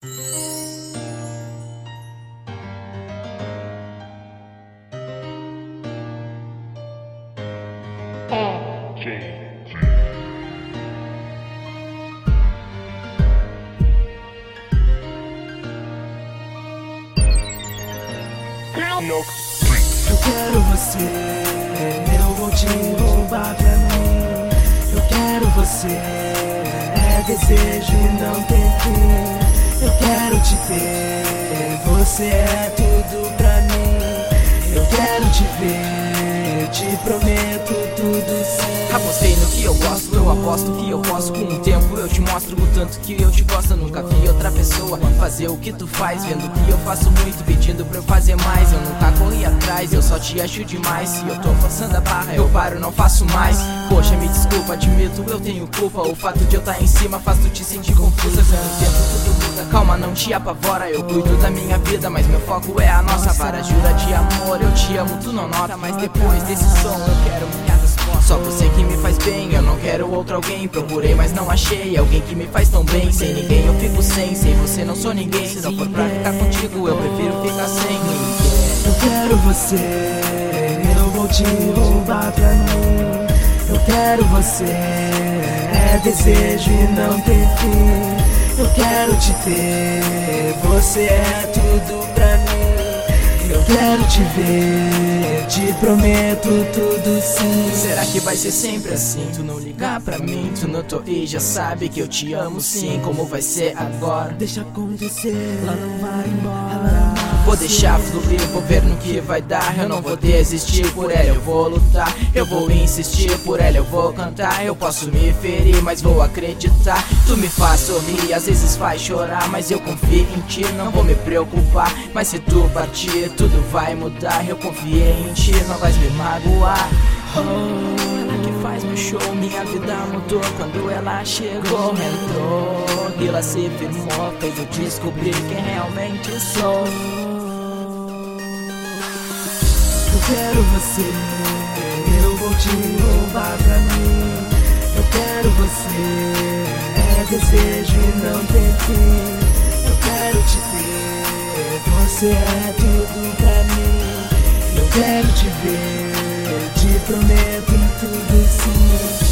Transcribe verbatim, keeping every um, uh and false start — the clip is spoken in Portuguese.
Eu quero você, eu vou te roubar pra mim. Eu quero você, é desejo e não tem fim. Eu quero te ter, você é tudo pra mim. Eu quero te ver, te prometo tudo sim. Apostei no que eu gosto, eu aposto que eu posso. Com o tempo eu te mostro o tanto que eu te gosto. Eu nunca vi outra pessoa fazer o que tu faz, vendo que eu faço muito, pedindo pra eu fazer mais. Eu nunca corri atrás, eu só te acho demais. Se eu tô forçando a barra, eu paro, não faço mais. Poxa, me desculpa, admito, eu tenho culpa. O fato de eu tá em cima faz tu te sentir confusa. Com o tempo tudo muda, calma, não te apavora. Eu cuido da minha vida, mas meu foco é a nossa vara. Jura de amor, eu te amo, tu não nota. Mas depois desse som eu quero minha resposta. Só você que me faz bem, eu não quero outro alguém. Procurei, mas não achei alguém que me faz tão bem. Sem ninguém eu fico sem, sem você não sou ninguém. Se não for pra ficar contigo, eu prefiro ficar sem ninguém. Eu quero você, eu vou te roubar pra mim. Eu quero você, é desejo e não tem fim. Eu quero te ter, você é tudo pra mim. Eu quero te ver, te prometo tudo sim. Será que vai ser sempre assim? Tu não ligar pra mim, tu notou e já sabe que eu te amo sim. Como vai ser agora? Deixa acontecer, ela não vai embora. Vou deixar fluir, vou ver no que vai dar. Eu não vou desistir, por ela eu vou lutar. Eu vou insistir, por ela eu vou cantar. Eu posso me ferir, mas vou acreditar. Tu me faz sorrir, às vezes faz chorar, mas eu confio em ti, não vou me preocupar. Mas se tu partir, tudo vai mudar. Eu confiei em ti, não vais me magoar. Oh, ela que faz meu show, minha vida mudou quando ela chegou, entrou e ela se firmou, fez eu descobrir quem realmente eu sou. Eu quero você, eu vou te roubar pra mim. Eu quero você, é desejo e não tem fim. Eu quero te ter, você é tudo pra mim. Eu quero te ver, te prometo tudo sim.